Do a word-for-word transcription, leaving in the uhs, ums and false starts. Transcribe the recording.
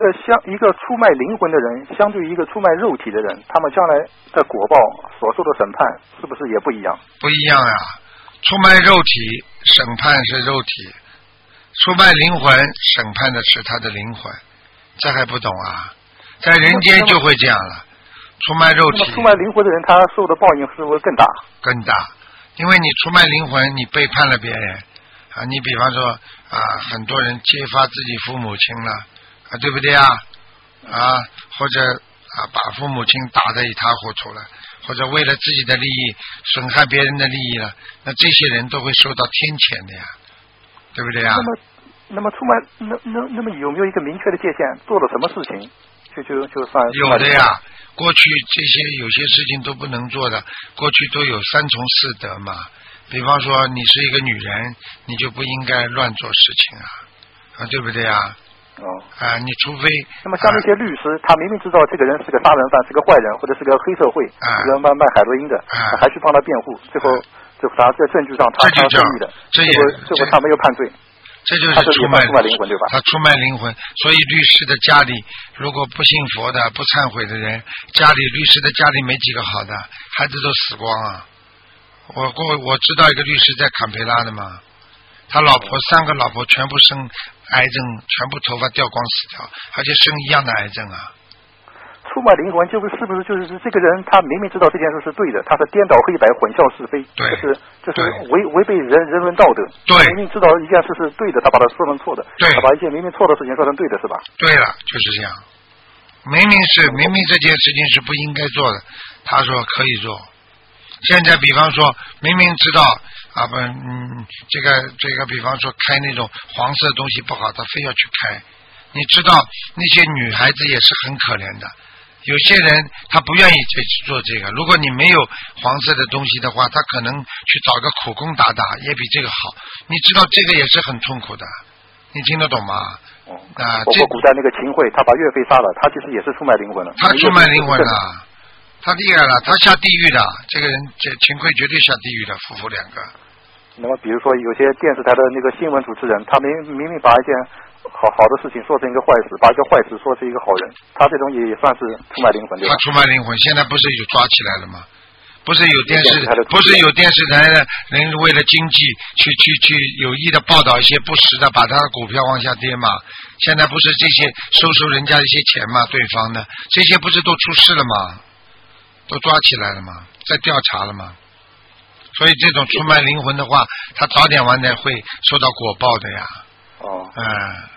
呃，相一个出卖灵魂的人，相对于一个出卖肉体的人，他们将来的果报所受的审判是不是也不一样？ 不一样呀、啊，出卖肉体审判是肉体，出卖灵魂审判的是他的灵魂，这还不懂啊？在人间就会这样了，出卖肉体。 出卖灵魂的人，他受的报应是不是更大？ 更大，因为你出卖灵魂，你背叛了别人啊！你比方说啊，很多人揭发自己父母亲了啊，对不对啊？啊，或者啊，把父母亲打得一塌糊涂了，或者为了自己的利益损害别人的利益了，那这些人都会受到天谴的呀，对不对啊？ 那么，那么出卖，那那那么有没有一个明确的界限？做了什么事情，就就就算有的呀。过去这些有些事情都不能做的，过去都有三从四德嘛。比方说，你是一个女人，你就不应该乱做事情啊，啊，对不对啊？ 哦， 啊，你除非那么像那些律师，啊、他明明知道这个人是个杀人犯，是个坏人，或者是个黑社会， 啊、 是个卖卖海洛因的， 啊、 还去帮他辩护，最后最后他在证据上他他胜利的， 这也最后最后他没有判罪。 这就是出卖出卖灵魂，对吧？ 他出卖灵魂，所以律师的家里如果不信佛的、不忏悔的人，家里律师的家里没几个好的，孩子都死光啊！我过我知道一个律师在坎培拉的嘛，他老婆三个老婆全部生癌症，全部头发掉光死掉，而且生一样的癌症啊！ 出卖灵魂就是是不是就是这个人他明明知道这件事是对的，他是颠倒黑白、混淆是非， 对， 这是这是违违背人人伦道德。 对， 明明知道一件事是对的，他把它说成错的， 对， 他把一件明明错的事情说成对的，是吧？ 对了，就是这样。明明是明明这件事情是不应该做的，他说可以做。现在比方说明明知道啊不嗯这个这个比方说开那种黄色的东西不好，他非要去开。你知道那些女孩子也是很可怜的。有些人他不愿意去做这个，如果你没有黄色的东西的话，他可能去找个苦工打打，也比这个好。你知道这个也是很痛苦的，你听得懂吗？ 哦、 啊， 包括古代那个秦桧，他把岳飞杀了，他其实也是出卖灵魂了。 他出卖灵魂了，他厉害了，他下地狱的。这个人，这秦桧绝对下地狱的，夫妇两个。 那么，比如说有些电视台的那个新闻主持人，他明明明把一件好好的事情说成一个坏事，把一个坏事说成一个好人，他这种也也算是出卖灵魂，对吧？ 他出卖灵魂，现在不是有抓起来了吗？不是有电视，不是有电视台的人为了经济去去去有意的报道一些不实的，把他的股票往下跌嘛？现在不是这些收收人家一些钱嘛？对方的这些不是都出事了吗？都抓起来了吗？在调查了吗？所以这种出卖灵魂的话，他早点晚点会受到果报的呀。 哦， 嗯。